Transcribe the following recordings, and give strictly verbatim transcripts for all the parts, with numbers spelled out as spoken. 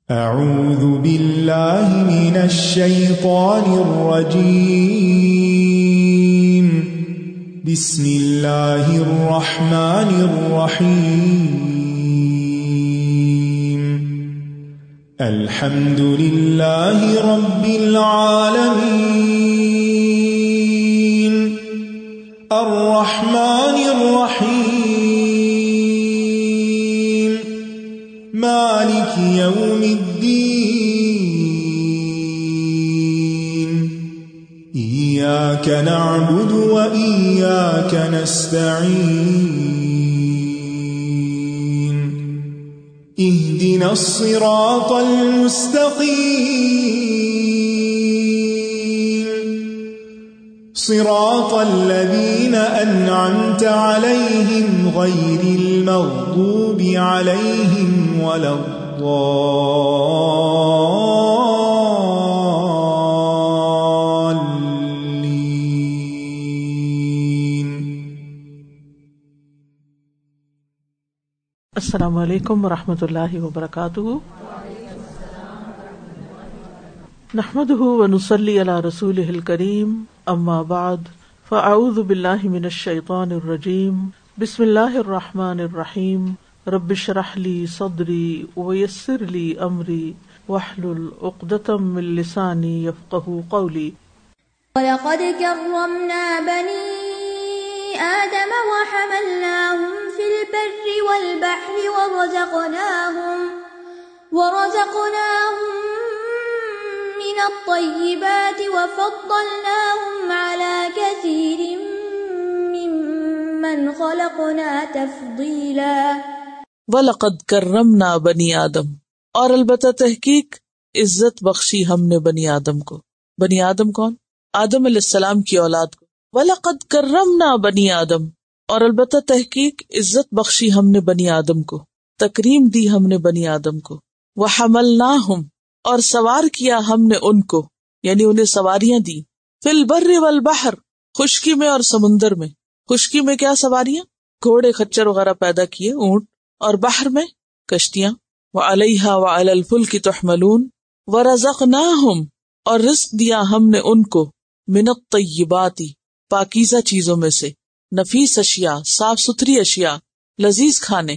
اعوذ باللہ من الشیطان الرجیم بسم اللہ الرحمن الرحیم الحمد للہ رب العالمین الرحمن الرحیم مالک یوم الدین ایاک نعبد و ایاک نستعین اهدنا الصراط المستقیم صراط الذین انعمت علیہم غیر المغضوب علیہم ولا الضالین۔ السلام علیکم ورحمۃ اللہ وبرکاتہ۔ نحمده ونصلی علی رسولہ الکریم، اما بعد فاعوذ باللہ من الشیطان الرجیم، بسم اللہ الرحمن الرحیم، رب اشرح لی صدری ویسر لی امری واحلل عقدۃ من لسانی یفقہوا قولی۔ وَلَقَدْ كَرَّمْنَا بَنِي آدَمَ وَحَمَلْنَاهُمْ فِي الْبَرِّ وَالْبَحْرِ وَرَزَقْنَاهُمْ وَرَزَقْنَاهُمْ مِنَ الطَّيِّبَاتِ وَفَضَّلْنَاهُمْ عَلَى كَثِيرٍ مِّمَّنْ خَلَقْنَا تَفْضِيلًا۔ وَلَقَدْ كَرَّمْنَا بَنِي آدم، اور البتہ تحقیق عزت بخشی ہم نے بنی آدم کو۔ بنی آدم کون؟ آدم علیہ السلام کی اولاد کو۔ وَلَقَدْ كَرَّمْنَا بَنِي آدم، اور البتہ تحقیق عزت بخشی ہم نے بنی آدم کو، تکریم دی ہم نے بنی آدم کو۔ وَحَمَلْنَاهُمْ، اور سوار کیا ہم نے ان کو، یعنی انہیں سواریاں دی، فی البر والبحر، خشکی میں اور سمندر میں۔ خشکی میں کیا سواریاں؟ گھوڑے خچر وغیرہ پیدا کیے، اونٹ، اور بحر میں کشتیاں۔ وعلیہا وعلی الفلک تحملون، ورزقناہم، اور رزق دیا ہم نے ان کو، من الطیبات، پاکیزہ چیزوں میں سے، نفیس اشیاء، صاف ستھری اشیاء، لذیذ کھانے۔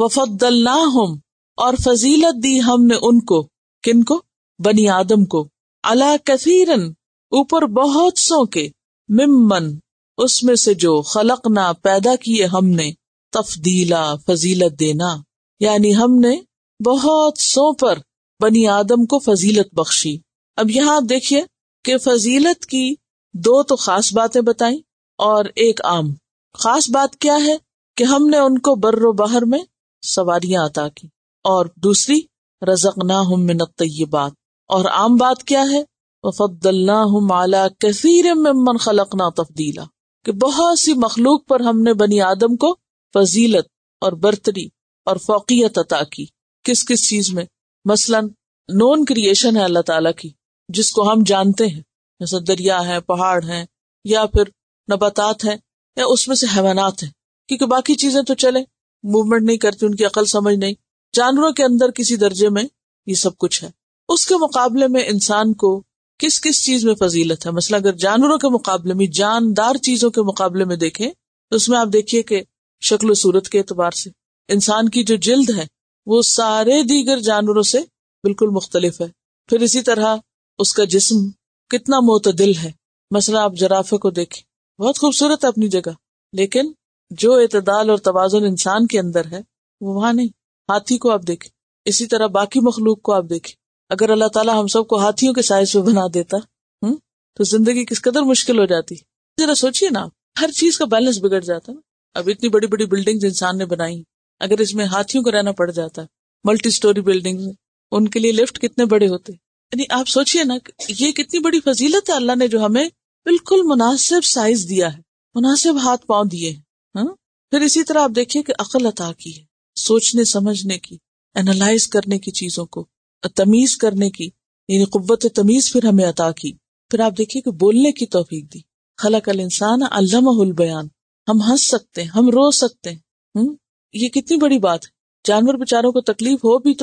وفضلناہم، اور فضیلت دی ہم نے ان کو، کن کو؟ بنی آدم کو، علی کثیرن، اوپر بہت سو کے، ممن، اس میں سے جو، خلقنا، پیدا کیے ہم نے، تفضیلا، فضیلت دینا، یعنی ہم نے بہت سو پر بنی آدم کو فضیلت بخشی۔ اب یہاں آپ دیکھیے کہ فضیلت کی دو تو خاص باتیں بتائیں اور ایک عام۔ خاص بات کیا ہے کہ ہم نے ان کو بر و بحر میں سواریاں عطا کی، اور دوسری رزقناہم من الطیبات، اور عام بات کیا ہے؟ وفضلناہم علی کثیر ممن خلقنا تفضیلا، کہ بہت سی مخلوق پر ہم نے بنی آدم کو فضیلت اور برتری اور فوقیت عطا کی۔ کس کس چیز میں؟ مثلا نون کریشن ہے اللہ تعالیٰ کی، جس کو ہم جانتے ہیں، جیسے دریا ہے، پہاڑ ہیں، یا پھر نباتات ہیں، یا اس میں سے حیوانات ہیں، کیونکہ باقی چیزیں تو چلیں موومنٹ نہیں کرتی، ان کی عقل سمجھ نہیں۔ جانوروں کے اندر کسی درجے میں یہ سب کچھ ہے۔ اس کے مقابلے میں انسان کو کس کس چیز میں فضیلت ہے؟ مثلا اگر جانوروں کے مقابلے میں، جاندار چیزوں کے مقابلے میں دیکھیں تو اس میں آپ دیکھیے کہ شکل و صورت کے اعتبار سے انسان کی جو جلد ہے وہ سارے دیگر جانوروں سے بالکل مختلف ہے۔ پھر اسی طرح اس کا جسم کتنا معتدل ہے۔ مثلا آپ جرافے کو دیکھیں، بہت خوبصورت ہے اپنی جگہ، لیکن جو اعتدال اور توازن انسان کے اندر ہے وہ وہاں نہیں۔ ہاتھی کو آپ دیکھیں، اسی طرح باقی مخلوق کو آپ دیکھیں۔ اگر اللہ تعالیٰ ہم سب کو ہاتھیوں کے سائز پہ بنا دیتا ہم تو زندگی کس قدر مشکل ہو جاتی۔ ذرا سوچئے نا، ہر چیز کا بیلنس بگڑ جاتا نا۔ اب اتنی بڑی بڑی بلڈنگز انسان نے بنائی، اگر اس میں ہاتھیوں کو رہنا پڑ جاتا، ملٹی سٹوری بلڈنگز، ان کے لیے لفٹ کتنے بڑے ہوتے۔ یعنی آپ سوچئے نا، یہ کتنی بڑی فضیلت ہے اللہ نے جو ہمیں بالکل مناسب سائز دیا ہے، مناسب ہاتھ پاؤں دیے ہیں۔ پھر اسی طرح آپ دیکھیے کہ عقل عطا کی ہے، سوچنے سمجھنے کی، انالائز کرنے کی، چیزوں کو تمیز کرنے کی، یعنی قوت تمیز پھر ہمیں عطا کی۔ پھر آپ دیکھیے کہ بولنے کی توفیق دی، خلق الانسان علمہ البیان، ہم ہنس سکتے ہیں، ہم رو سکتے ہیں۔ یہ کتنی بڑی بات ہے۔ جانور بیچاروں کو تکلیف ہو بھی تو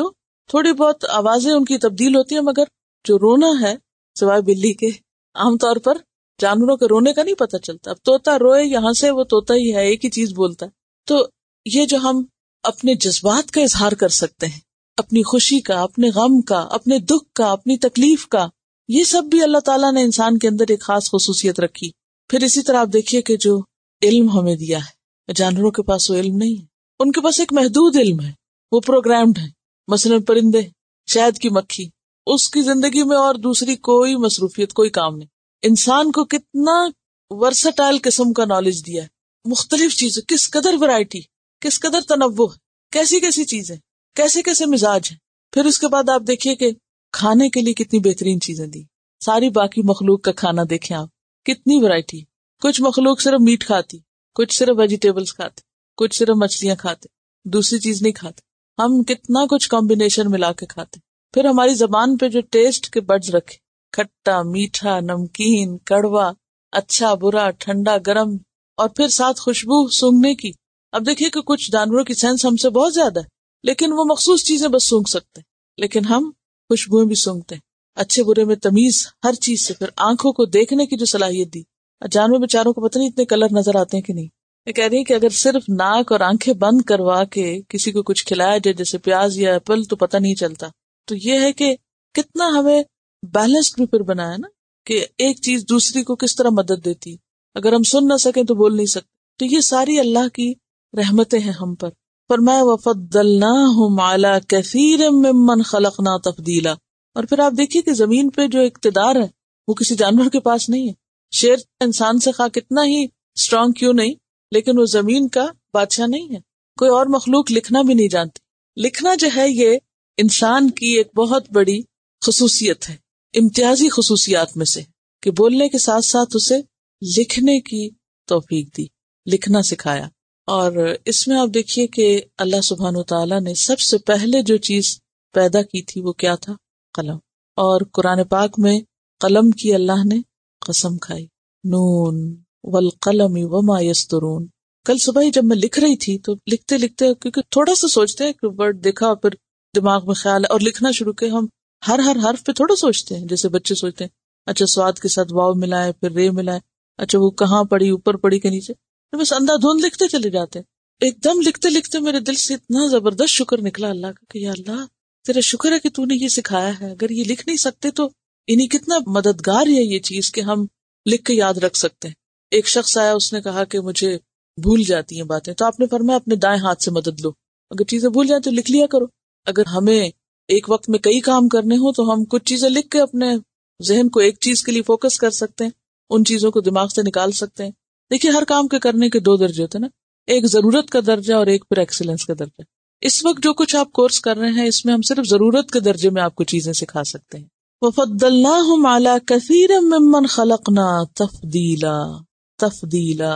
تھوڑی بہت آوازیں ان کی تبدیل ہوتی ہیں، مگر جو رونا ہے سوائے بلی کے عام طور پر جانوروں کے رونے کا نہیں پتہ چلتا. اب طوطا روئے یہاں سے وہ طوطا ہی ہے، ایک ہی چیز بولتا ہے. تو یہ جو ہم اپنے جذبات کا اظہار کر سکتے ہیں، اپنی خوشی کا، اپنے غم کا، اپنے دکھ کا، اپنی تکلیف کا، یہ سب بھی اللہ تعالیٰ نے انسان کے اندر ایک خاص خصوصیت رکھی. پھر اسی طرح آپ دیکھیے کہ جو علم ہمیں دیا ہے، جانوروں کے پاس وہ علم نہیں ہے، ان کے پاس ایک محدود علم ہے، وہ پروگرامڈ ہے. مثلا پرندے، شہد کی مکھی، اس کی زندگی میں اور دوسری کوئی مصروفیت، کوئی کام نہیں. انسان کو کتنا ورسٹائل قسم کا نالج دیا ہے، مختلف چیزیں، کس قدر ورائٹی، کس قدر تنوع، کیسی کیسی چیزیں، کیسے کیسے مزاج ہیں. پھر اس کے بعد آپ دیکھیے کہ کھانے کے لیے کتنی بہترین چیزیں دی. ساری باقی مخلوق کا کھانا دیکھیں آپ، کتنی ورائٹی. کچھ مخلوق صرف میٹ کھاتی، کچھ صرف ویجیٹیبلز کھاتے، کچھ صرف مچھلیاں کھاتے، دوسری چیز نہیں کھاتے. ہم کتنا کچھ کمبینیشن ملا کے کھاتے. پھر ہماری زبان پہ جو ٹیسٹ کے بڈز رکھے، کھٹا، میٹھا، نمکین، کڑوا، اچھا، برا، ٹھنڈا، گرم، اور پھر ساتھ خوشبو سونگھنے کی. اب دیکھیے کہ کچھ جانوروں کی سینس ہم سے بہت زیادہ ہے، لیکن وہ مخصوص چیزیں بس سونگھ سکتے ہیں، لیکن ہم خوشبوئیں بھی سونگتے ہیں، اچھے برے میں تمیز ہر چیز سے. پھر آنکھوں کو دیکھنے کی جو صلاحیت دی، جانور بیچاروں کو پتہ نہیں اتنے کلر نظر آتے ہیں کہ نہیں. میں کہہ رہی ہوں کہ اگر صرف ناک اور آنکھیں بند کروا کے کسی کو کچھ کھلایا جائے جیسے پیاز یا ایپل تو پتہ نہیں چلتا. تو یہ ہے کہ کتنا ہمیں بیلنسڈ بھی پھر بنایا نا، کہ ایک چیز دوسری کو کس طرح مدد دیتی. اگر ہم سن نہ سکیں تو بول نہیں سکتے. تو یہ ساری اللہ کی رحمتیں ہیں ہم پر. فرمایا وَفَضَّلْنَاهُمْ عَلَى كَثِيرٍ مِّمَّنْ خَلَقْنَا تَفْضِيلًا. اور پھر آپ دیکھیے کہ زمین پہ جو اقتدار ہے وہ کسی جانور کے پاس نہیں ہے. شیر انسان سے خواہ کتنا ہی اسٹرانگ کیوں نہیں، لیکن وہ زمین کا بادشاہ نہیں ہے. کوئی اور مخلوق لکھنا بھی نہیں جانتی. لکھنا جو ہے یہ انسان کی ایک بہت بڑی خصوصیت ہے، امتیازی خصوصیات میں سے، کہ بولنے کے ساتھ ساتھ اسے لکھنے کی توفیق دی، لکھنا سکھایا. اور اس میں آپ دیکھیے کہ اللہ سبحانہ وتعالیٰ نے سب سے پہلے جو چیز پیدا کی تھی وہ کیا تھا؟ قلم. اور قرآن پاک میں قلم کی اللہ نے قسم کھائی، نون والقلم وما یسطرون. کل صبح ہی جب میں لکھ رہی تھی تو لکھتے لکھتے، کیونکہ تھوڑا سا سوچتے ہیں کہ ورڈ دیکھا پھر دماغ میں خیال ہے اور لکھنا شروع کیا. ہم ہر ہر حرف پہ تھوڑا سوچتے ہیں، جیسے بچے سوچتے ہیں اچھا سواد کے ساتھ واو ملائے پھر رے ملائے، اچھا وہ کہاں پڑی، اوپر پڑی کہ نیچے. بس اندھا دھند لکھتے چلے جاتے ہیں. ایک دم لکھتے لکھتے میرے دل سے اتنا زبردست شکر نکلا اللہ کا کہ یا اللہ تیرا شکر ہے کہ تو نے یہ سکھایا ہے. اگر یہ لکھ نہیں سکتے تو انہیں کتنا مددگار ہے یہ چیز کہ ہم لکھ کے یاد رکھ سکتے ہیں. ایک شخص آیا، اس نے کہا کہ مجھے بھول جاتی ہیں باتیں، تو آپ نے فرمایا اپنے دائیں ہاتھ سے مدد لو. اگر چیزیں بھول جائیں تو لکھ لیا کرو. اگر ہمیں ایک وقت میں کئی کام کرنے ہوں تو ہم کچھ چیزیں لکھ کے اپنے ذہن کو ایک چیز کے لیے فوکس کر سکتے ہیں، ان چیزوں کو دماغ سے نکال سکتے ہیں. دیکھیے ہر کام کے کرنے کے دو درجے ہوتے ہیں نا، ایک ضرورت کا درجہ اور ایک پھر ایکسیلنس کا درجہ. اس وقت جو کچھ آپ کورس کر رہے ہیں اس میں ہم صرف ضرورت کے درجے میں آپ کو چیزیں سکھا سکتے ہیں. وَفَضَّلْنَاهُمْ عَلَى كَثِيرٍ مِّمَّنْ خَلَقْنَا تَفْضِيلًا. تفضیلا،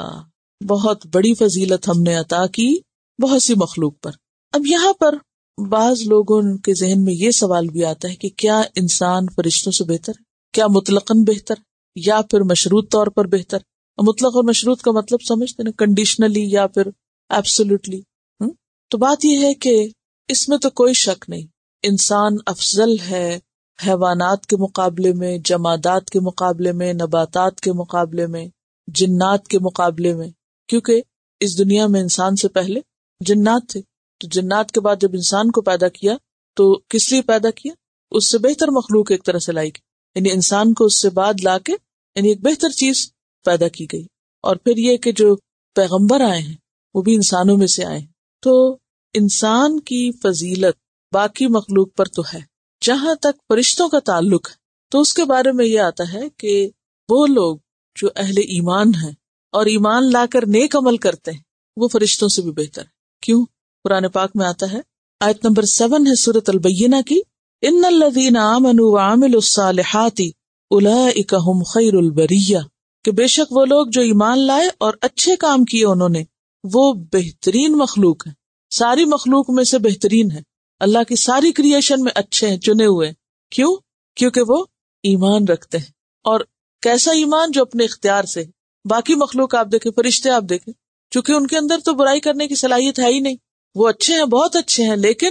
بہت بڑی فضیلت ہم نے عطا کی بہت سی مخلوق پر. اب یہاں پر بعض لوگوں کے ذہن میں یہ سوال بھی آتا ہے کہ کیا انسان فرشتوں سے بہتر ہے؟ کیا مطلقاً بہتر یا پھر مشروط طور پر بہتر؟ مطلق اور مشروط کا مطلب سمجھتے ہیں، کنڈیشنلی یا پھر ایبسولوٹلی. تو بات یہ ہے کہ اس میں تو کوئی شک نہیں، انسان افضل ہے حیوانات کے مقابلے میں، جمادات کے مقابلے میں، نباتات کے مقابلے میں، جنات کے مقابلے میں. کیونکہ اس دنیا میں انسان سے پہلے جنات تھے، تو جنات کے بعد جب انسان کو پیدا کیا تو کس لیے پیدا کیا؟ اس سے بہتر مخلوق ایک طرح سے لائی گئی، یعنی انسان کو اس سے بعد لا کے یعنی ایک بہتر چیز پیدا کی گئی. اور پھر یہ کہ جو پیغمبر آئے ہیں وہ بھی انسانوں میں سے آئے ہیں. تو انسان کی فضیلت باقی مخلوق پر تو ہے. جہاں تک فرشتوں کا تعلق ہے تو اس کے بارے میں یہ آتا ہے کہ وہ لوگ جو اہل ایمان ہیں اور ایمان لا کر نیک عمل کرتے ہیں وہ فرشتوں سے بھی بہتر ہے. کیوں؟ قرآن پاک میں آتا ہے، آیت نمبر سیون ہے سورۃ البینہ کی، ان الذین آمنوا وعملوا الصالحات اولئک هم خیر البریہ، کہ بے شک وہ لوگ جو ایمان لائے اور اچھے کام کیے انہوں نے وہ بہترین مخلوق ہیں، ساری مخلوق میں سے بہترین ہے. اللہ کی ساری کریشن میں اچھے ہیں، چنے ہوئے. کیوں؟ کیونکہ وہ ایمان رکھتے ہیں. اور کیسا ایمان؟ جو اپنے اختیار سے. باقی مخلوق آپ دیکھیں، فرشتے آپ دیکھیں، چونکہ ان کے اندر تو برائی کرنے کی صلاحیت ہے ہی نہیں، وہ اچھے ہیں، بہت اچھے ہیں، لیکن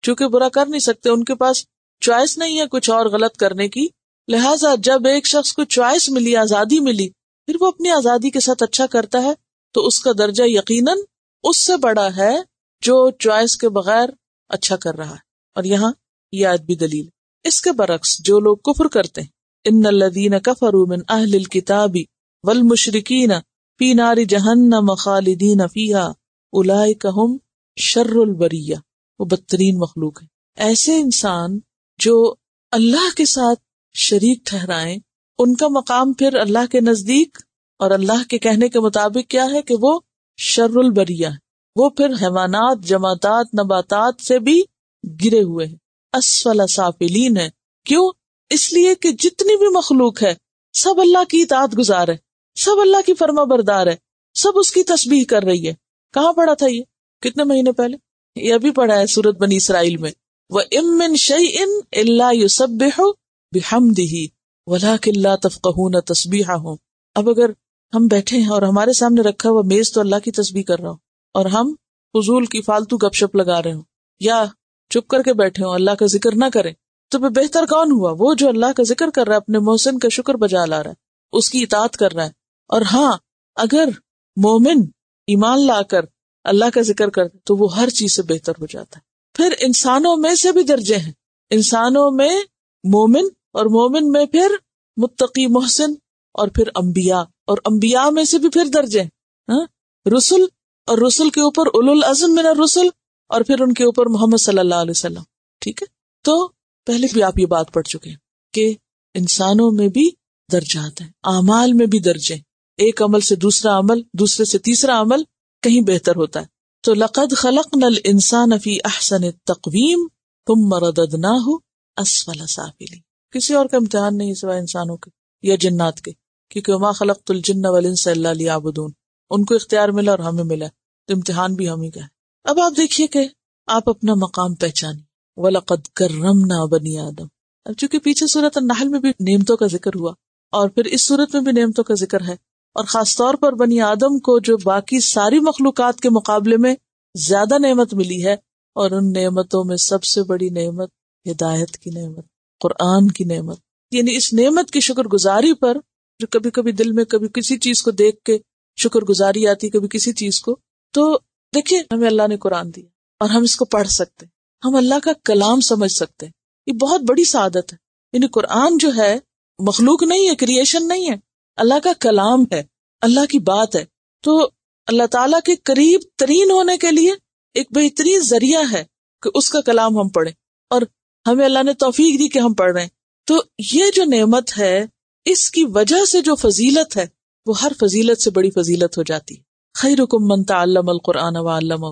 چونکہ برا کر نہیں سکتے، ان کے پاس چوائس نہیں ہے کچھ اور غلط کرنے کی، لہٰذا جب ایک شخص کو چوائس ملی، آزادی ملی، پھر وہ اپنی آزادی کے ساتھ اچھا کرتا ہے تو اس کا درجہ یقیناً اس سے بڑا ہے جو چوائس کے بغیر اچھا کر رہا ہے. اور یہاں یہ آیت بھی دلیل. اس کے برعکس جو لوگ کفر کرتے ہیں، ان الذین کفروا من اہل الکتاب والمشرکین فی نار جہنم خالدین فیہا اولئک ھم شر البریہ، وہ بدترین مخلوق ہے. ایسے انسان جو اللہ کے ساتھ شریک ٹھہرائیں، ان کا مقام پھر اللہ کے نزدیک اور اللہ کے کہنے کے مطابق کیا ہے کہ وہ شر البریہ ہے، وہ پھر حیوانات، جمادات، نباتات سے بھی گرے ہوئے ہیں، اسفل سافلین ہے. کیوں؟ اس لیے کہ جتنی بھی مخلوق ہے سب اللہ کی اطاعت گزار ہے، سب اللہ کی فرما بردار ہے، سب اس کی تسبیح کر رہی ہے. کہاں پڑھا تھا یہ؟ کتنے مہینے پہلے؟ یہ ابھی پڑھا ہے سورۃ بنی اسرائیل میں. وَإِن مِّن شَيْءٍ إِلَّا يُسَبِّحُ بِحَمْدِهِ وَلَٰكِن لَّا تَفْقَهُونَ تَسْبِيحَهُم. اب اگر ہم بیٹھے ہیں اور ہمارے سامنے رکھا ہوا میز تو اللہ کی تسبیح کر رہا ہو اور ہم فضول کی فالتو گپ شپ لگا رہے ہوں یا چپ کر کے بیٹھے ہوں، اللہ کا ذکر نہ کریں، تو پھر بہتر کون ہوا؟ وہ جو اللہ کا ذکر کر رہا ہے، اپنے محسن کا شکر بجا لا رہا ہے، اس کی اطاعت کر رہا ہے. اور ہاں، اگر مومن ایمان لا کر اللہ کا ذکر کرتے تو وہ ہر چیز سے بہتر ہو جاتا ہے. پھر انسانوں میں سے بھی درجے ہیں، انسانوں میں مومن، اور مومن میں پھر متقی محسن، اور پھر انبیاء، اور انبیاء میں سے بھی پھر درجے ہیں، رسل، اور رسل کے اوپر اولو العزم من الرسل، اور پھر ان کے اوپر محمد صلی اللہ علیہ وسلم. ٹھیک ہے، تو پہلے بھی آپ یہ بات پڑھ چکے ہیں کہ انسانوں میں بھی درجات ہیں، اعمال میں بھی درجے، ایک عمل سے دوسرا عمل، دوسرے سے تیسرا عمل کہیں بہتر ہوتا ہے. تو لقد خلقنا الانسان فی احسن التقویم ثم رددناہ اسفل سافلین. کسی اور کا امتحان نہیں سوائے انسانوں کے یا جنات کے، کیونکہ وما خلقت الجن والانس الا لیعبدون. ان کو اختیار ملا اور ہمیں ملا، تو امتحان بھی ہم ہی کا ہے. اب آپ دیکھیے کہ آپ اپنا مقام پہچانیں. وَلَقَدْ كَرَّمْنَا بَنِي آدم. اب چونکہ پیچھے سورۃ النحل میں بھی نعمتوں کا ذکر ہوا اور پھر اس سورت میں بھی نعمتوں کا ذکر ہے، اور خاص طور پر بنی آدم کو جو باقی ساری مخلوقات کے مقابلے میں زیادہ نعمت ملی ہے، اور ان نعمتوں میں سب سے بڑی نعمت ہدایت کی نعمت، قرآن کی نعمت. یعنی اس نعمت کی شکر گزاری پر جو کبھی کبھی دل میں کبھی کسی چیز کو دیکھ کے شکر گزاری آتی، کبھی کسی چیز کو، تو دیکھیے ہمیں اللہ نے قرآن دیا اور ہم اس کو پڑھ سکتے، ہم اللہ کا کلام سمجھ سکتے. یہ بہت بڑی سعادت ہے. یعنی قرآن جو ہے مخلوق نہیں ہے، کریشن نہیں ہے، اللہ کا کلام ہے، اللہ کی بات ہے. تو اللہ تعالیٰ کے قریب ترین ہونے کے لیے ایک بہترین ذریعہ ہے کہ اس کا کلام ہم پڑھیں، اور ہمیں اللہ نے توفیق دی کہ ہم پڑھ رہے ہیں. تو یہ جو نعمت ہے، اس کی وجہ سے جو فضیلت ہے وہ ہر فضیلت سے بڑی فضیلت ہو جاتی ہے. خیرکم من تعلم القرآن وعلمہ.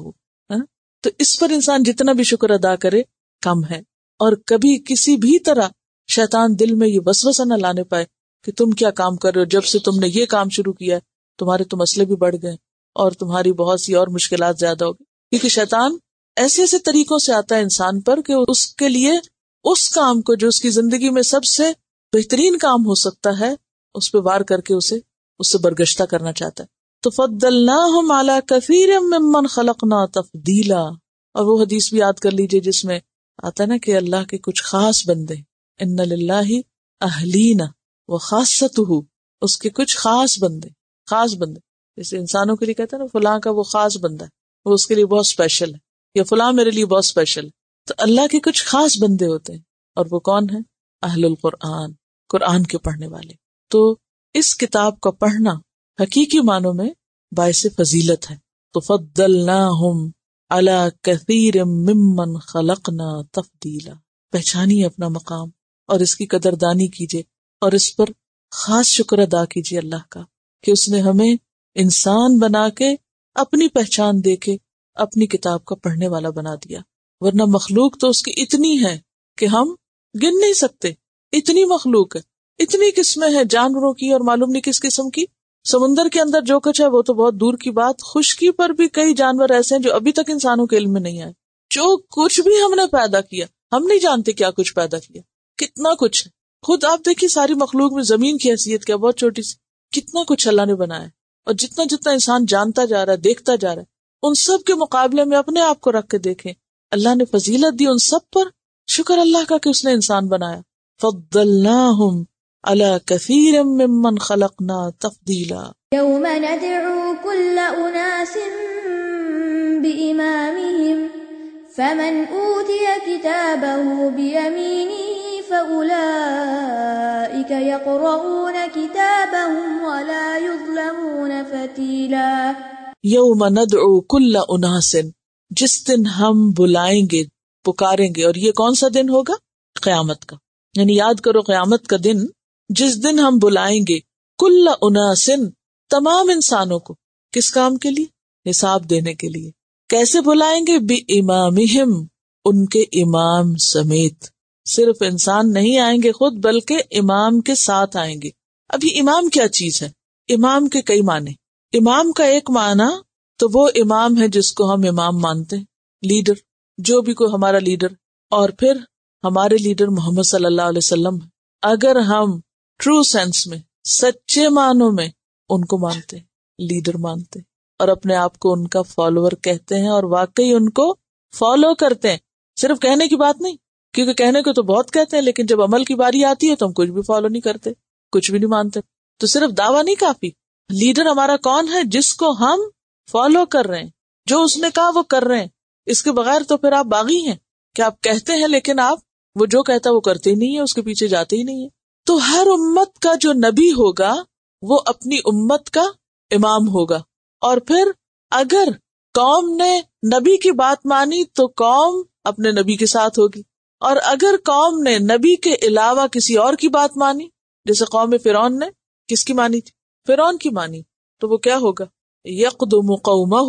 تو اس پر انسان جتنا بھی شکر ادا کرے کم ہے. اور کبھی کسی بھی طرح شیطان دل میں یہ وسوسہ نہ لانے پائے کہ تم کیا کام کر رہے ہو، جب سے تم نے یہ کام شروع کیا ہے تمہارے تو مسئلے بھی بڑھ گئے اور تمہاری بہت سی اور مشکلات زیادہ ہوگی. کیونکہ شیطان ایسے ایسے طریقوں سے آتا ہے انسان پر کہ اس کے لیے اس کام کو جو اس کی زندگی میں سب سے بہترین کام ہو سکتا ہے اس پہ وار کر کے اسے اس سے برگشتہ کرنا چاہتا ہے. تو فضلناہم علی کثیر ممن خلقنا تفضیلا. اور وہ حدیث بھی یاد کر لیجئے جس میں آتا ہے نا کہ اللہ کے کچھ خاص بندے، ان للہ اہلین وخاصتہ، اس کے کچھ خاص بندے، خاص بندے جیسے انسانوں کے لیے کہتے ہیں نا فلاں کا وہ خاص بندہ ہے، وہ اس کے لیے بہت اسپیشل ہے، یا فلاں میرے لیے بہت اسپیشل ہے. تو اللہ کے کچھ خاص بندے ہوتے ہیں، اور وہ کون ہیں؟ اہل القرآن، قرآن کے پڑھنے والے. تو اس کتاب کا پڑھنا حقیقی معنوں میں باعث فضیلت ہے. تو فضلناہم علی کثیر ممن خلقنا تفضیلا. پہچانیے اپنا مقام اور اس کی قدردانی کیجیے، اور اس پر خاص شکر ادا کیجیے اللہ کا کہ اس نے ہمیں انسان بنا کے اپنی پہچان دے کے اپنی کتاب کا پڑھنے والا بنا دیا. ورنہ مخلوق تو اس کی اتنی ہے کہ ہم گن نہیں سکتے. اتنی مخلوق ہے، اتنی قسمیں ہیں جانوروں کی، اور معلوم نہیں کس قسم کی. سمندر کے اندر جو کچھ ہے وہ تو بہت دور کی بات، خشکی پر بھی کئی جانور ایسے ہیں جو ابھی تک انسانوں کے علم میں نہیں آئے. جو کچھ بھی ہم نے پیدا کیا ہم نہیں جانتے کیا کچھ پیدا کیا، کتنا کچھ ہے. خود آپ دیکھیے ساری مخلوق میں زمین کی حیثیت کیا، بہت چھوٹی سی، کتنا کچھ اللہ نے بنایا. اور جتنا جتنا انسان جانتا جا رہا ہے، دیکھتا جا رہا ہے، ان سب کے مقابلے میں اپنے آپ کو رکھ کے دیکھیں اللہ نے فضیلت دی ان سب پر، شکر اللہ کا کہ اس نے انسان بنایا. فضلناہم علی کثیر ممن خلقنا تفضیلا. یوم ندعو کل اناس بإمامہم فمن اوتی کتابہ بیمینہ فأولئک یقرؤون کتابہم ولا یظلمون فتیلا. یوم ندعو کل اناس، جس دن ہم بلائیں گے، پکاریں گے. اور یہ کون سا دن ہوگا؟ قیامت کا. یعنی یاد کرو قیامت کا دن جس دن ہم بلائیں گے کل اناس، تمام انسانوں کو. کس کام کے لیے؟ حساب دینے کے لیے. کیسے بلائیں گے؟ بِإِمَامِهِمْ، ان کے امام سمیت. صرف انسان نہیں آئیں گے خود، بلکہ امام کے ساتھ آئیں گے. ابھی امام کیا چیز ہے؟ امام کے کئی معنی. امام کا ایک معنی تو وہ امام ہے جس کو ہم امام مانتے ہیں، لیڈر، جو بھی کوئی ہمارا لیڈر. اور پھر ہمارے لیڈر محمد صلی اللہ علیہ وسلم. اگر ہم ٹرو سینس میں، سچے معنوں میں ان کو مانتے ہیں، لیڈر مانتے ہیں، اور اپنے آپ کو ان کا فالوور کہتے ہیں اور واقعی ان کو فالو کرتے ہیں. صرف کہنے کی بات نہیں، کیونکہ کہنے کو تو بہت کہتے ہیں لیکن جب عمل کی باری آتی ہے تو ہم کچھ بھی فالو نہیں کرتے، کچھ بھی نہیں مانتے. تو صرف دعویٰ نہیں کافی. لیڈر ہمارا کون ہے؟ جس کو ہم فالو کر رہے ہیں، جو اس نے کہا وہ کر رہے ہیں. اس کے بغیر تو پھر آپ باغی ہیں کہ آپ کہتے ہیں لیکن آپ وہ جو کہتا ہے وہ کرتے ہی نہیں ہے، اس کے پیچھے جاتے ہی نہیں ہے. تو ہر امت کا جو نبی ہوگا وہ اپنی امت کا امام ہوگا. اور پھر اگر قوم نے نبی کی بات مانی تو قوم اپنے نبی کے ساتھ ہوگی، اور اگر قوم نے نبی کے علاوہ کسی اور کی بات مانی، جیسے قوم فرعون نے کس کی مانی تھی؟ فرعون کی مانی، تو وہ کیا ہوگا؟ یقدم قومہ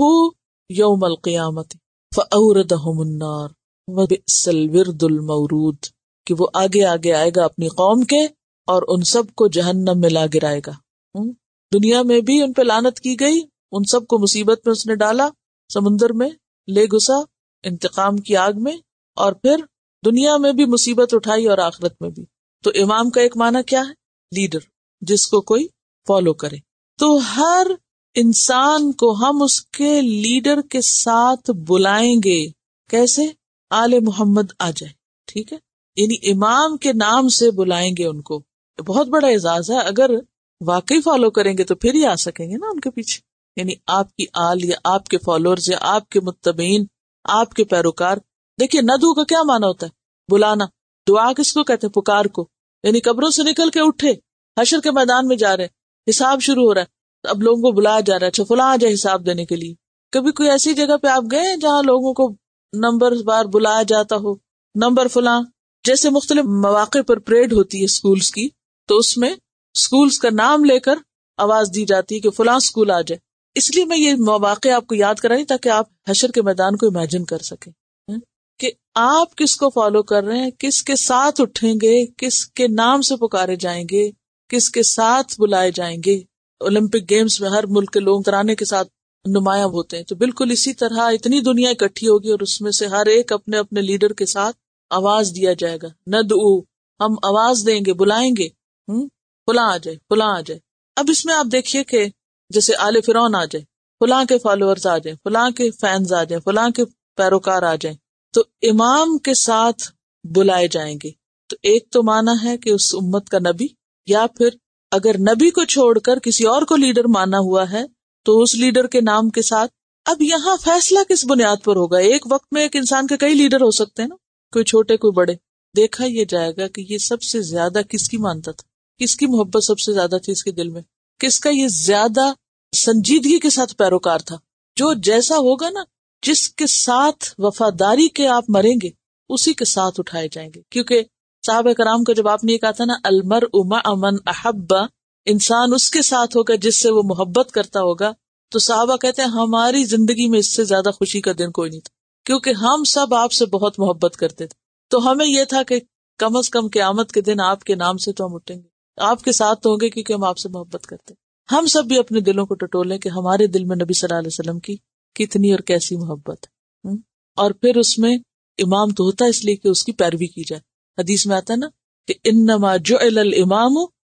یوم القیامت فاوردہم النار وبئس الورد المورود، کہ وہ آگے آگے آئے گا اپنی قوم کے اور ان سب کو جہنم میں لا گرائے گا. دنیا میں بھی ان پہ لعنت کی گئی، ان سب کو مصیبت میں اس نے ڈالا، سمندر میں لے گھسا انتقام کی آگ میں، اور پھر دنیا میں بھی مصیبت اٹھائی اور آخرت میں بھی. تو امام کا ایک معنی کیا ہے؟ لیڈر، جس کو کوئی فالو کرے. تو ہر انسان کو ہم اس کے لیڈر کے ساتھ بلائیں گے. کیسے؟ آل محمد آ جائے. ٹھیک ہے، یعنی امام کے نام سے بلائیں گے ان کو. بہت بڑا اعزاز ہے. اگر واقعی فالو کریں گے تو پھر ہی آ سکیں گے نا ان کے پیچھے. یعنی آپ کی آل یا آپ کے فالوورز یا آپ کے متبعین، آپ کے پیروکار. دیکھیے ندعو کا کیا معنی ہوتا ہے؟ بلانا. دعا کس کو کہتے ہیں؟ پکار کو. یعنی قبروں سے نکل کے اٹھے، حشر کے میدان میں جا رہے ہیں، حساب شروع ہو رہا ہے، اب لوگوں کو بلایا جا رہا ہے، اچھا فلاں آ جائے حساب دینے کے لیے. کبھی کوئی ایسی جگہ پہ آپ گئے جہاں لوگوں کو نمبر بار بلایا جاتا ہو، نمبر فلاں، جیسے مختلف مواقع پر پریڈ ہوتی ہے سکولز کی، تو اس میں سکولز کا نام لے کر آواز دی جاتی ہے کہ فلاں سکول آ جائے. اس لیے میں یہ مواقع آپ کو یاد کرا رہی تاکہ آپ حشر کے میدان کو امیجن کر سکیں کہ آپ کس کو فالو کر رہے ہیں، کس کے ساتھ اٹھیں گے، کس کے نام سے پکارے جائیں گے، کس کے ساتھ بلائے جائیں گے. اولمپک گیمز میں ہر ملک کے لوگ ترانے کے ساتھ نمایاں ہوتے ہیں، تو بالکل اسی طرح اتنی دنیا اکٹھی ہوگی اور اس میں سے ہر ایک اپنے اپنے لیڈر کے ساتھ آواز دیا جائے گا. ندعو، ہم آواز دیں گے، بلائیں گے، ہم فلاں آ جائے، فلاں آ جائے. اب اس میں آپ دیکھیے کہ جیسے آل فرعون آ جائے، فلاں کے فالوورز آ جائیں، فلاں کے فینز آ جائیں، فلاں کے پیروکار آ جائیں، تو امام کے ساتھ بلائے جائیں گے. تو ایک تو مانا ہے کہ اس امت کا نبی، یا پھر اگر نبی کو چھوڑ کر کسی اور کو لیڈر مانا ہوا ہے تو اس لیڈر کے نام کے ساتھ. اب یہاں فیصلہ کس بنیاد پر ہوگا؟ ایک وقت میں ایک انسان کے کئی لیڈر ہو سکتے ہیں نا، کوئی چھوٹے کوئی بڑے. دیکھا یہ جائے گا کہ یہ سب سے زیادہ کس کی مانتا تھا، کس کی محبت سب سے زیادہ تھی اس کے دل میں، کس کا یہ زیادہ سنجیدگی کے ساتھ پیروکار تھا. جو جیسا ہوگا نا، جس کے ساتھ وفاداری کے آپ مریں گے اسی کے ساتھ اٹھائے جائیں گے. کیونکہ صحابہ کرام کو جب آپ نے یہ کہا تھا نا المرء مع من احب، انسان اس کے ساتھ ہوگا جس سے وہ محبت کرتا ہوگا، تو صحابہ کہتے ہیں ہماری زندگی میں اس سے زیادہ خوشی کا دن کوئی نہیں تھا، کیونکہ ہم سب آپ سے بہت محبت کرتے تھے. تو ہمیں یہ تھا کہ کم از کم قیامت کے دن آپ کے نام سے تو ہم اٹھیں گے، آپ کے ساتھ تو ہوں گے کیونکہ ہم آپ سے محبت کرتے ہیں. ہم سب بھی اپنے دلوں کو ٹٹولیں کہ ہمارے دل میں نبی صلی اللہ علیہ وسلم کی کتنی اور کیسی محبت ہے. اور پھر اس میں امام تو ہوتا ہے اس لیے کہ اس کی پیروی کی جائے. حدیث میں آتا ہے نا کہ انما جعل الامام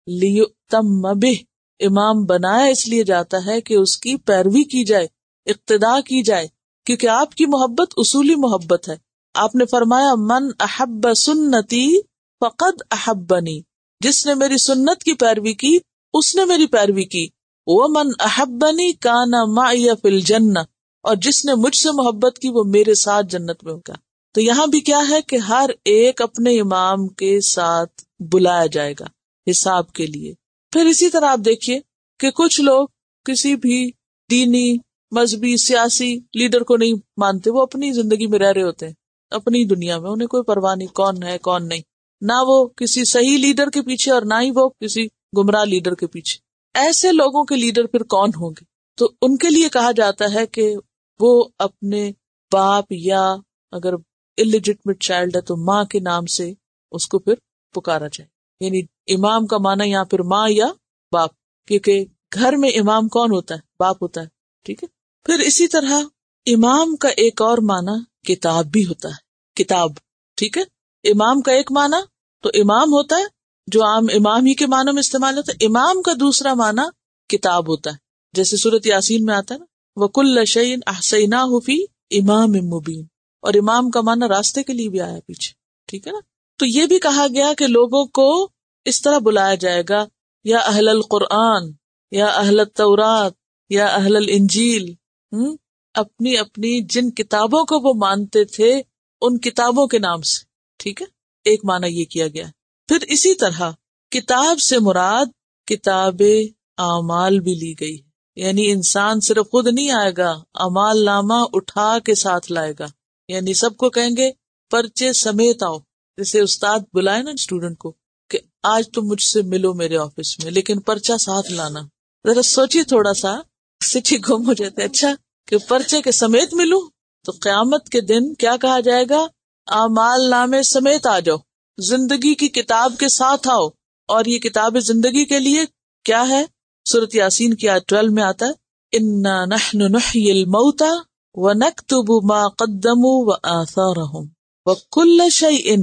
لیؤتم بہ، امام بنایا اس لیے جاتا ہے کہ اس کی پیروی کی جائے، اقتداء کی جائے، کیونکہ آپ کی محبت اصولی محبت ہے. آپ نے فرمایا من احب سنتی فقد احبنی، جس نے میری سنت کی پیروی کی اس نے میری پیروی کی، ومن احبنی کان معی فی الجنہ، اور جس نے مجھ سے محبت کی وہ میرے ساتھ جنت میں ہوگا۔ تو یہاں بھی کیا ہے کہ ہر ایک اپنے امام کے ساتھ بلایا جائے گا حساب کے لیے۔ پھر اسی طرح آپ دیکھیے کہ کچھ لوگ کسی بھی دینی، مذہبی، سیاسی لیڈر کو نہیں مانتے، وہ اپنی زندگی میں رہ رہے ہوتے ہیں، اپنی دنیا میں، انہیں کوئی پرواہ نہیں کون ہے کون نہیں، نہ وہ کسی صحیح لیڈر کے پیچھے اور نہ ہی وہ کسی گمراہ لیڈر کے پیچھے۔ ایسے لوگوں کے لیڈر پھر کون ہوں گے؟ تو ان کے لیے کہا جاتا ہے کہ وہ اپنے باپ یا اگر الیجٹمیٹ چائلڈ ہے تو ماں کے نام سے اس کو پھر پکارا جائے، یعنی امام کا معنی یہاں پھر ماں یا باپ، کیونکہ گھر میں امام کون ہوتا ہے؟ باپ ہوتا ہے، ٹھیک ہے۔ پھر اسی طرح امام کا ایک اور معنی کتاب بھی ہوتا ہے، کتاب، ٹھیک ہے۔ امام کا ایک معنی تو امام ہوتا ہے جو عام امام ہی کے معنی میں استعمال ہوتا ہے، امام کا دوسرا معنی کتاب ہوتا ہے، جیسے سورۃ یاسین میں آتا ہے نا وَكُلَّ شَيْءٍ أَحْصَيْنَاهُ فِي إِمَامٍ مُبِينٍ، اور امام کا معنی راستے کے لیے بھی آیا پیچھے، ٹھیک ہے نا۔ تو یہ بھی کہا گیا کہ لوگوں کو اس طرح بلایا جائے گا، یا اہل القرآن، یا اہل التورات، یا اہل الانجیل، ہم اپنی اپنی جن کتابوں کو وہ مانتے تھے ان کتابوں کے نام سے، ٹھیک ہے، ایک معنی یہ کیا گیا۔ پھر اسی طرح کتاب سے مراد کتاب اعمال بھی لی گئی، یعنی انسان صرف خود نہیں آئے گا، اعمال نامہ اٹھا کے ساتھ لائے گا، یعنی سب کو کہیں گے پرچے سمیت آؤ، جیسے استاد بلائے نا اسٹوڈنٹ کو کہ آج تم مجھ سے ملو میرے آفس میں، لیکن پرچہ ساتھ لانا۔ ذرا سوچیے تھوڑا سا، سٹی گم ہو جاتے، اچھا کہ پرچے کے سمیت ملوں؟ تو قیامت کے دن کیا کہا جائے گا؟ اعمال نامے سمیت آ جاؤ، زندگی کی کتاب کے ساتھ آؤ، اور یہ کتاب زندگی کے لیے کیا ہے؟ سورۃ یاسین کی آیت بارہ میں آتا ہے انا نحن نحیی الموتى ونکتب ما قدموا وآثارهم وکل شیء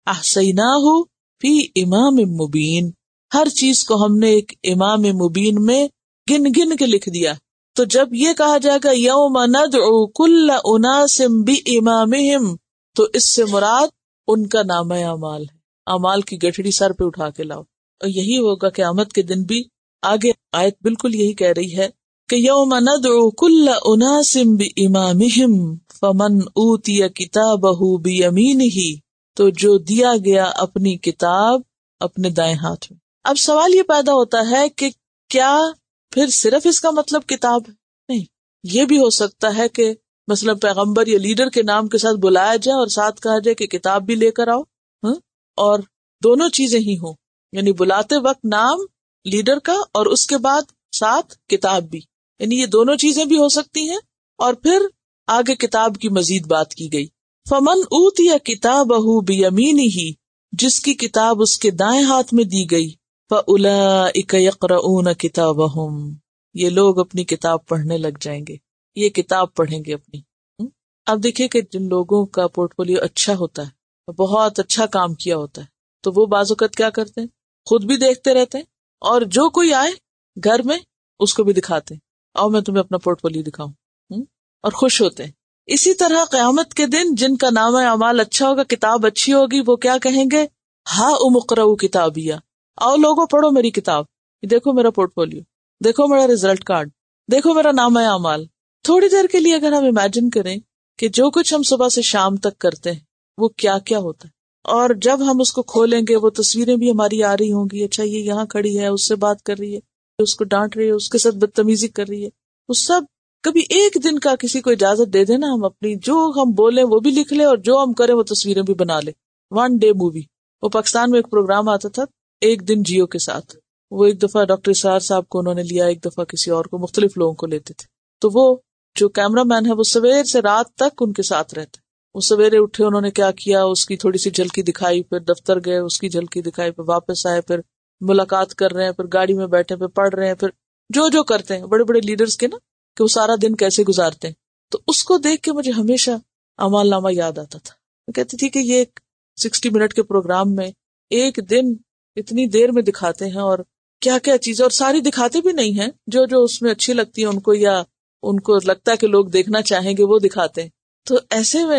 احصیناہ فی امام مبین، ہر چیز کو ہم نے ایک امام مبین میں گن گن کے لکھ دیا۔ تو جب یہ کہا جائے گا یوم ندعو کل اناس بامامہم، تو اس سے مراد ان کا نامہ اعمال ہے، اعمال کی گٹھڑی سر پہ اٹھا کے لاؤ، اور یہی ہوگا قیامت کے دن بھی۔ آگے آیت بالکل یہی کہہ رہی ہے کہ یوم ندعو کل اناس بامامہم فمن اوتی کتابہ بیمینہ، تو جو دیا گیا اپنی کتاب اپنے دائیں ہاتھ میں۔ اب سوال یہ پیدا ہوتا ہے کہ کیا پھر صرف اس کا مطلب کتاب ہے؟ نہیں، یہ بھی ہو سکتا ہے کہ مثلا پیغمبر یا لیڈر کے نام کے ساتھ بلایا جائے اور ساتھ کہا جائے کہ کتاب بھی لے کر آؤ، ہاں، اور دونوں چیزیں ہی ہوں، یعنی بلاتے وقت نام لیڈر کا اور اس کے بعد ساتھ کتاب بھی، یعنی یہ دونوں چیزیں بھی ہو سکتی ہیں۔ اور پھر آگے کتاب کی مزید بات کی گئی، فمن اوتی کتابہ بیمینہ، جس کی کتاب اس کے دائیں ہاتھ میں دی گئی، فاولئک یقرؤون کتابہم، یہ لوگ اپنی کتاب پڑھنے لگ جائیں گے، یہ کتاب پڑھیں گے اپنی۔ اب دیکھیں کہ جن لوگوں کا پورٹ فولیو اچھا ہوتا ہے، بہت اچھا کام کیا ہوتا ہے، تو وہ بعض اوقات کیا کرتے ہیں، خود بھی دیکھتے رہتے ہیں اور جو کوئی آئے گھر میں اس کو بھی دکھاتے ہیں، آؤ میں تمہیں اپنا پورٹ فولیو دکھاؤں، اور خوش ہوتے ہیں۔ اسی طرح قیامت کے دن جن کا نام اعمال اچھا ہوگا، کتاب اچھی ہوگی، وہ کیا کہیں گے، ہا اقرؤ کتابیہ، آؤ لوگوں پڑھو میری کتاب، دیکھو میرا پورٹ فولیو، دیکھو میرا ریزلٹ کارڈ، دیکھو میرا نام اعمال۔ تھوڑی دیر کے لیے اگر ہم امیجن کریں کہ جو کچھ ہم صبح سے شام تک کرتے ہیں وہ کیا کیا ہوتا ہے، اور جب ہم اس کو کھولیں گے وہ تصویریں بھی ہماری آ رہی ہوں گی، اچھا یہ یہاں کھڑی ہے، اس سے بات کر رہی ہے، اس کو ڈانٹ رہی ہے، اس کے ساتھ بدتمیزی کر رہی ہے، وہ سب کبھی ایک دن کا کسی کو اجازت دے دینا، ہم اپنی جو ہم بولیں وہ بھی لکھ لیں اور جو ہم کریں وہ تصویریں بھی بنا لیں، ون ڈے مووی۔ وہ پاکستان میں ایک پروگرام آتا تھا ایک دن جیو کے ساتھ، وہ ایک دفعہ ڈاکٹر اسرار صاحب کو انہوں نے لیا، ایک دفعہ کسی اور کو، مختلف لوگوں کو لیتے تھے۔ تو وہ جو کیمرہ مین ہے وہ سویر سے رات تک ان کے ساتھ رہتا ہے، وہ سویرے اٹھے، انہوں نے کیا کیا اس کی تھوڑی سی جھلکی دکھائی، پھر دفتر گئے اس کی جھلکی دکھائی، پھر واپس آئے، پھر ملاقات کر رہے ہیں، پھر گاڑی میں بیٹھے، پھر پڑھ رہے ہیں، پھر جو جو کرتے ہیں بڑے بڑے لیڈرز کے نا کہ وہ سارا دن کیسے گزارتے ہیں۔ تو اس کو دیکھ کے مجھے ہمیشہ اعمال نامہ یاد آتا تھا، میں کہتی تھی کہ یہ ایک سکسٹی منٹ کے پروگرام میں ایک دن اتنی دیر میں دکھاتے ہیں، اور کیا کیا چیزیں، اور ساری دکھاتے بھی نہیں ہیں، جو جو اس میں اچھی لگتی ہے ان کو یا ان کو لگتا ہے کہ لوگ دیکھنا چاہیں گے وہ دکھاتے ہیں۔ تو ایسے میں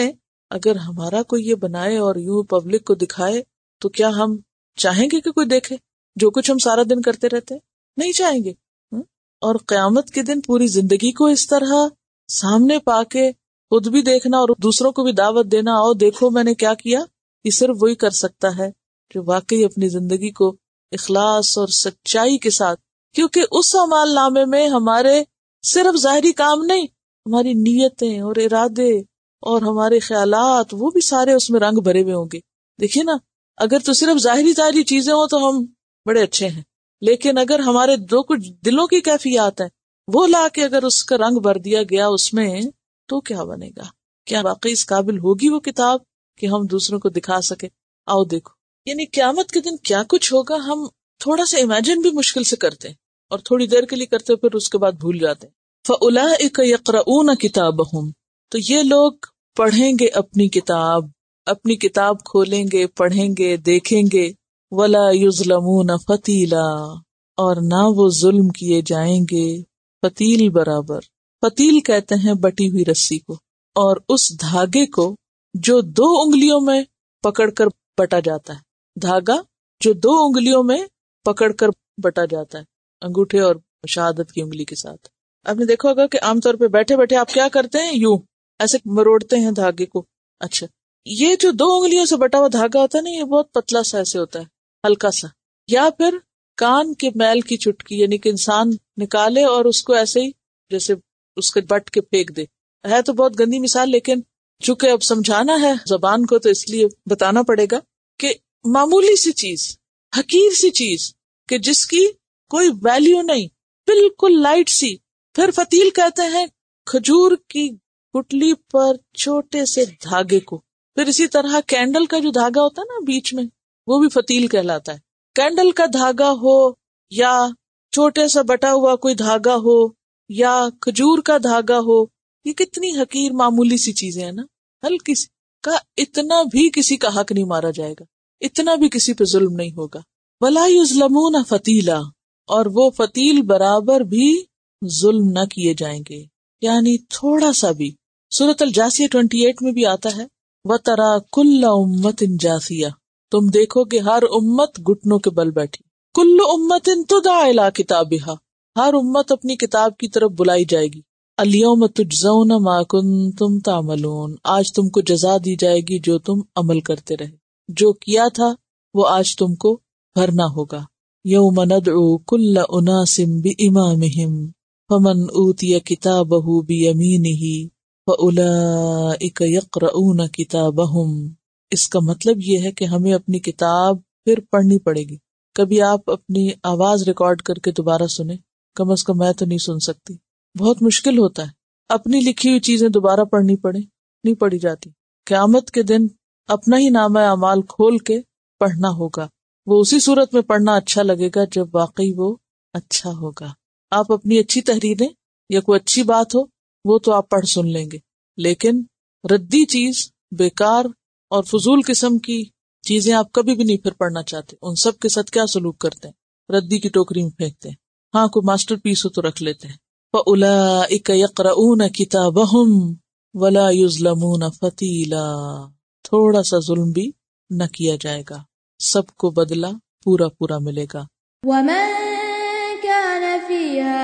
اگر ہمارا کوئی یہ بنائے اور یوں پبلک کو دکھائے تو کیا ہم چاہیں گے کہ کوئی دیکھے جو کچھ ہم سارا دن کرتے رہتے ہیں؟ نہیں چاہیں گے. اور قیامت کے دن پوری زندگی کو اس طرح سامنے پا کے خود بھی دیکھنا اور دوسروں کو بھی دعوت دینا، آؤ دیکھو میں نے کیا کیا، یہ صرف وہی کر سکتا ہے جو واقعی اپنی زندگی کو اخلاص اور سچائی کے ساتھ، کیونکہ اس اعمال نامے میں ہمارے صرف ظاہری کام نہیں، ہماری نیتیں اور ارادے اور ہمارے خیالات وہ بھی سارے اس میں رنگ بھرے ہوئے ہوں گے. دیکھیے نا، اگر تو صرف ظاہری ظاہری چیزیں ہوں تو ہم بڑے اچھے ہیں، لیکن اگر ہمارے جو کچھ دلوں کی کیفیات ہیں وہ لا کے اگر اس کا رنگ بھر دیا گیا اس میں، تو کیا بنے گا؟ کیا واقعی اس قابل ہوگی وہ کتاب کہ ہم دوسروں کو دکھا سکے آؤ دیکھو؟ یعنی قیامت کے دن کیا کچھ ہوگا ہم تھوڑا سا امیجن بھی مشکل سے کرتے ہیں، اور تھوڑی دیر کے لیے کرتے پھر اس کے بعد بھول جاتے ہیں. فَأُولَئِكَ يَقْرَؤُونَ كِتَابَهُمْ، تو یہ لوگ پڑھیں گے اپنی کتاب، اپنی کتاب کھولیں گے، پڑھیں گے، دیکھیں گے. وَلَا يُظْلَمُونَ فَتِيلًا، اور نہ وہ ظلم کیے جائیں گے فتیل برابر. فتیل کہتے ہیں بٹی ہوئی رسی کو، اور اس دھاگے کو جو دو انگلیوں میں پکڑ کر بٹا جاتا ہے. دھاگا جو دو انگلیوں میں پکڑ کر بٹا جاتا ہے، انگوٹھے اور شہادت کی انگلی کے ساتھ. آپ نے دیکھا ہوگا کہ عام طور پہ بیٹھے بیٹھے آپ کیا کرتے ہیں، یوں ایسے مروڑتے ہیں دھاگے کو. اچھا، یہ جو دو انگلیوں سے بٹا ہوا دھاگا ہوتا ہے نا، یہ بہت پتلا سا ایسے ہوتا ہے، ہلکا سا. یا پھر کان کے میل کی چٹکی، یعنی کہ انسان نکالے اور اس کو ایسے ہی جیسے اس کے بٹ کے پھینک دے. ہے تو بہت گندی مثال، لیکن چونکہ اب سمجھانا ہے زبان کو تو اس لیے بتانا پڑے گا کہ معمولی سی چیز، حقیر سی چیز کہ جس کی کوئی ویلیو نہیں، بالکل لائٹ سی. پھر فتیل کہتے ہیں کھجور کی گٹلی پر چھوٹے سے دھاگے کو. پھر اسی طرح کینڈل کا جو دھاگا ہوتا ہے نا بیچ میں، وہ بھی فتیل کہلاتا ہے. کینڈل کا دھاگا ہو یا چھوٹے سا بٹا ہوا کوئی دھاگا ہو یا کھجور کا دھاگا ہو، یہ کتنی حقیر معمولی سی چیزیں ہیں نا، ہلکی سی کا اتنا بھی کسی کا حق نہیں مارا جائے گا، اتنا بھی کسی پہ ظلم نہیں ہوگا. وَلَا يُظْلَمُونَ فَتِيلًا، اور وہ فتیل برابر بھی ظلم نہ کیے جائیں گے، یعنی تھوڑا سا بھی. سورۃ الجاثیہ اٹھائیس میں بھی آتا ہے وَتَرَى كُلَّ أُمَّةٍ جَاثِيَةٍ، تم دیکھو کہ ہر امت گھٹنوں کے بل بیٹھی. کل امت تدعی الی کتابہا، ہر امت اپنی کتاب کی طرف بلائی جائے گی. الیوم تجزون ما کنتم تعملون، آج تم کو جزا دی جائے گی جو تم عمل کرتے رہے، جو کیا تھا وہ آج تم کو بھرنا ہوگا. یوم ندعو کل اناس بامامہم فمن اوتی کتابہ بیمینہ فاولئک یقرؤون کتابہم. اس کا مطلب یہ ہے کہ ہمیں اپنی کتاب پھر پڑھنی پڑے گی. کبھی آپ اپنی آواز ریکارڈ کر کے دوبارہ سنیں، کم از کم میں تو نہیں سن سکتی، بہت مشکل ہوتا ہے. اپنی لکھی ہوئی چیزیں دوبارہ پڑھنی پڑے، نہیں پڑھی جاتی. قیامت کے دن اپنا ہی نامہ اعمال کھول کے پڑھنا ہوگا. وہ اسی صورت میں پڑھنا اچھا لگے گا جب واقعی وہ اچھا ہوگا. آپ اپنی اچھی تحریریں یا کوئی اچھی بات ہو وہ تو آپ پڑھ سن لیں گے، لیکن ردی چیز، بیکار اور فضول قسم کی چیزیں آپ کبھی بھی نہیں پھر پڑھنا چاہتے. ان سب کے ساتھ کیا سلوک کرتے ہیں؟ ردی کی ٹوکری میں پھینکتے ہیں. ہاں کوئی ماسٹر پیس ہو تو رکھ لیتے ہیں. فَأُولَئِكَ يَقْرَؤُونَ كِتَابَهُمْ وَلَا يُظْلَمُونَ فَتِيلًا، تھوڑا سا ظلم بھی نہ کیا جائے گا، سب کو بدلہ پورا پورا ملے گا. وَمَن كَانَ فِي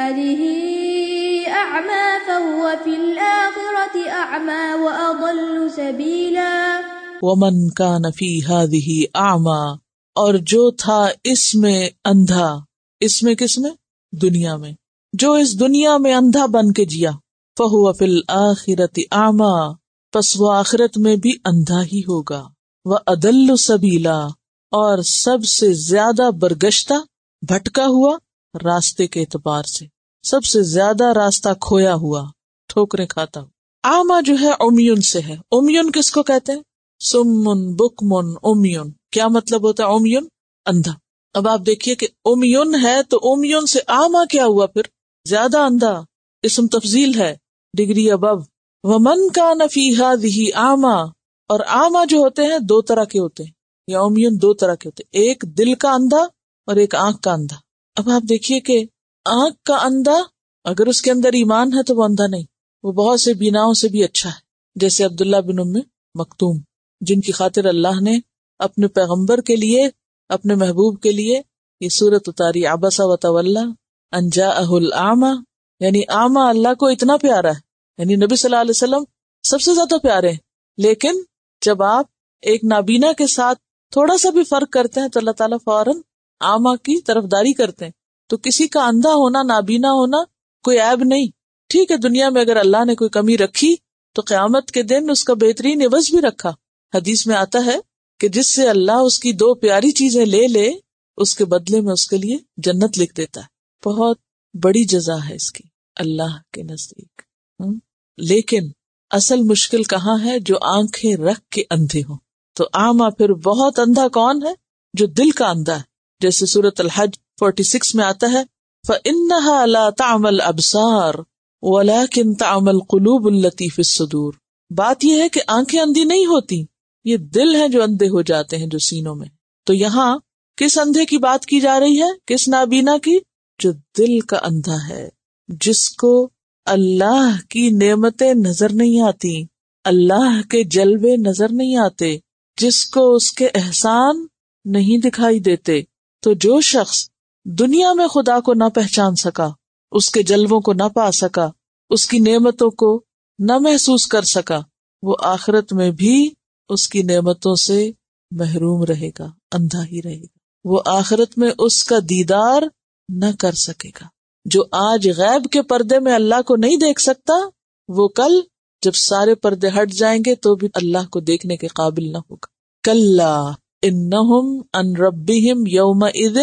هَٰذِهِ أَعْمَىٰ فَهُوَ فِي الْآخِرَةِ أَعْمَىٰ وَأَضَلُّ سَبِيلًا. وَمَن كَانَ فِي هَٰذِهِ أَعْمَىٰ، اور جو تھا اس میں اندھا، اس میں کس میں؟ دنیا میں. جو اس دنیا میں اندھا بن کے جیا، فَهُوَ فِي الْآخِرَةِ أَعْمَىٰ، پس وہ آخرت میں بھی اندھا ہی ہوگا. وَأَضَلُّ سَبِيلًا، اور سب سے زیادہ برگشتہ، بھٹکا ہوا راستے کے اعتبار سے، سب سے زیادہ راستہ کھویا ہوا، ٹھوکریں کھاتا ہوا. اعمیٰ جو ہے امیون سے ہے. امیون کس کو کہتے ہیں؟ سمن بکمن امیون. کیا مطلب ہوتا ہے امیون؟ اندھا. اب آپ دیکھیے کہ امیون ہے تو امیون سے اعمیٰ کیا ہوا؟ پھر زیادہ اندھا، اسم تفضیل ہے، ڈگری ابو. ومن کان فی ہذہ اعمیٰ، اور اعمیٰ جو ہوتے ہیں دو طرح کے ہوتے ہیں، یا امیون دو طرح کے ہوتے ہیں، ایک دل کا اندھا اور ایک آنکھ کا اندھا. اب آپ دیکھیے کہ آنکھ کا اندھا اگر اس کے اندر ایمان ہے تو وہ اندھا نہیں، وہ بہت سے بیناؤں سے بھی اچھا ہے، جیسے عبداللہ بن ام مختوم، جن کی خاطر اللہ نے اپنے پیغمبر کے لیے، اپنے محبوب کے لیے یہ سورت اتاری، عبس و تولی ان جاءہ الاعمی، یعنی اعمی اللہ کو اتنا پیارا ہے، یعنی نبی صلی اللہ علیہ وسلم سب سے زیادہ پیارے ہیں، لیکن جب آپ ایک نابینا کے ساتھ تھوڑا سا بھی فرق کرتے ہیں تو اللہ تعالیٰ فوراً اعمی کی طرفداری کرتے ہیں. تو کسی کا اندھا ہونا، نابینا ہونا کوئی عیب نہیں. ٹھیک ہے، دنیا میں اگر اللہ نے کوئی کمی رکھی تو قیامت کے دن اس کا بہترین عوض بھی رکھا. حدیث میں آتا ہے کہ جس سے اللہ اس کی دو پیاری چیزیں لے لے، اس کے بدلے میں اس کے لیے جنت لکھ دیتا ہے. بہت بڑی جزا ہے اس کی اللہ کے نزدیک. لیکن اصل مشکل کہاں ہے؟ جو آنکھیں رکھ کے اندھے ہوں. تو اعمیٰ پھر بہت اندھا کون ہے؟ جو دل کا اندھا ہے. جیسے سورۃ الحج چھیالیس میں آتا ہے فَإِنَّهَا لَا تَعْمَى الْأَبْصَارُ وَلَكِنْ تَعْمَى الْقُلُوبُ الَّتِي فِي الصُّدُورِ. بات یہ ہے کہ آنکھیں اندھی نہیں ہوتی، یہ دل ہیں جو اندھے ہو جاتے ہیں، جو سینوں میں. تو یہاں کس اندھے کی بات کی جا رہی ہے؟ کس نابینا کی؟ جو دل کا اندھا ہے، جس کو اللہ کی نعمتیں نظر نہیں آتی، اللہ کے جلوے نظر نہیں آتے، جس کو اس کے احسان نہیں دکھائی دیتے. تو جو شخص دنیا میں خدا کو نہ پہچان سکا، اس کے جلووں کو نہ پا سکا، اس کی نعمتوں کو نہ محسوس کر سکا، وہ آخرت میں بھی اس کی نعمتوں سے محروم رہے گا، اندھا ہی رہے گا. وہ آخرت میں اس کا دیدار نہ کر سکے گا. جو آج غیب کے پردے میں اللہ کو نہیں دیکھ سکتا، وہ کل جب سارے پردے ہٹ جائیں گے تو بھی اللہ کو دیکھنے کے قابل نہ ہوگا. کلا انہم عن ربہم یومئذ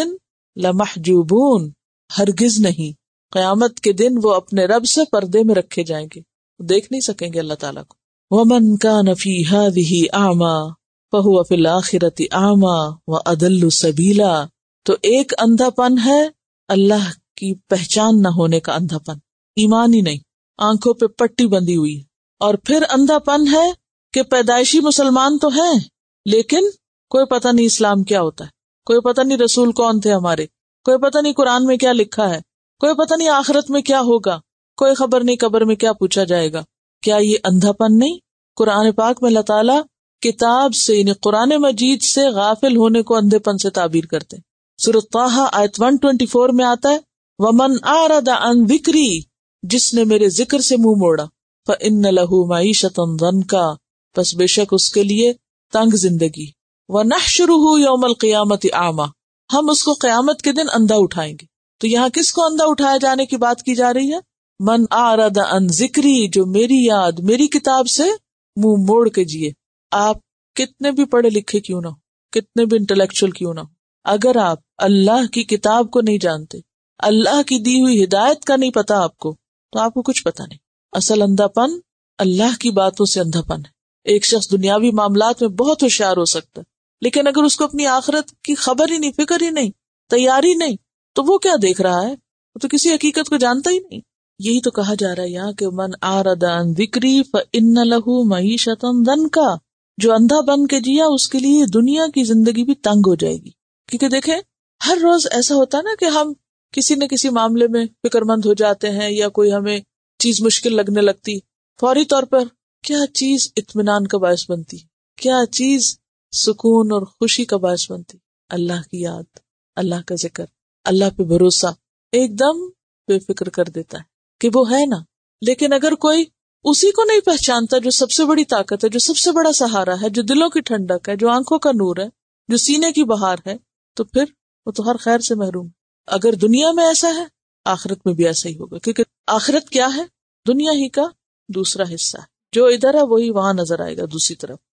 لمحجوبون. ہرگز نہیں، قیامت کے دن وہ اپنے رب سے پردے میں رکھے جائیں گے، دیکھ نہیں سکیں گے اللہ تعالیٰ کو. ومن کان فی ہذہ اعمی فہو فی الآخرۃ اعمی واضل سبیلا. تو ایک اندھا پن ہے اللہ کی پہچان نہ ہونے کا اندھا پن، ایمان ہی نہیں، آنکھوں پہ پٹی بندھی ہوئی. اور پھر اندھا پن ہے کہ پیدائشی مسلمان تو ہیں لیکن کوئی پتہ نہیں اسلام کیا ہوتا ہے، کوئی پتہ نہیں رسول کون تھے ہمارے، کوئی پتہ نہیں قرآن میں کیا لکھا ہے، کوئی پتہ نہیں آخرت میں کیا ہوگا، کوئی خبر نہیں قبر میں کیا پوچھا جائے گا. کیا یہ اندھا پن نہیں؟ قرآن پاک میں اللہ تعالیٰ کتاب سے، یعنی قرآن مجید سے غافل ہونے کو اندھے پن سے تعبیر کرتے ہیں. سورۃ طٰہٰ آیت ایک سو چوبیس میں آتا ہے وَمَنْ أَعْرَضَ عَنْ ذِكْرِي، جس نے میرے ذکر سے منہ موڑا، فَإِنَّ لَهُ مَعِيشَةً ضَنْكَا، پس بے شک اس کے لیے تنگ زندگی. وَنَحْشُرُهُ يَوْمَ الْقِيَامَةِ أَعْمَى، ہم اس کو قیامت کے دن اندھا اٹھائیں گے. تو یہاں کس کو اندھا اٹھائے جانے کی بات کی جا رہی ہے؟ من اعرض عن ذکری، جو میری یاد، میری کتاب سے منہ موڑ کے جیے. آپ کتنے بھی پڑھے لکھے کیوں نہ ہو، کتنے بھی انٹلیکچوئل کیوں نہ ہو، اگر آپ اللہ کی کتاب کو نہیں جانتے، اللہ کی دی ہوئی ہدایت کا نہیں پتا آپ کو، تو آپ کو کچھ پتا نہیں. اصل اندھا پن اللہ کی باتوں سے اندھا پن ہے. ایک شخص دنیاوی معاملات میں بہت ہوشیار ہو سکتا ہے، لیکن اگر اس کو اپنی آخرت کی خبر ہی نہیں، فکر ہی نہیں، تیاری نہیں، تو وہ کیا دیکھ رہا ہے؟ وہ تو کسی حقیقت کو جانتا ہی نہیں. یہی تو کہا جا رہا ہے یہاں کہ من اعرض عن ذکری فإن له معیشۃ ضنکا، جو اندھا بن کے جیا اس کے لیے دنیا کی زندگی بھی تنگ ہو جائے گی. کیونکہ دیکھیں ہر روز ایسا ہوتا ہے نا کہ ہم کسی نہ کسی معاملے میں فکر مند ہو جاتے ہیں، یا کوئی ہمیں چیز مشکل لگنے لگتی، فوری طور پر کیا چیز اطمینان کا باعث بنتی، کیا چیز سکون اور خوشی کا باعث بنتی؟ اللہ کی یاد، اللہ کا ذکر، اللہ پہ بھروسہ ایک دم بے فکر کر دیتا ہے کہ وہ ہے نا. لیکن اگر کوئی اسی کو نہیں پہچانتا جو سب سے بڑی طاقت ہے، جو سب سے بڑا سہارا ہے، جو دلوں کی ٹھنڈک ہے، جو آنکھوں کا نور ہے، جو سینے کی بہار ہے، تو پھر وہ تو ہر خیر سے محروم. اگر دنیا میں ایسا ہے، آخرت میں بھی ایسا ہی ہوگا، کیونکہ آخرت کیا ہے؟ دنیا ہی کا دوسرا حصہ ہے. جو ادھر ہے وہی وہاں نظر آئے گا دوسری طرف.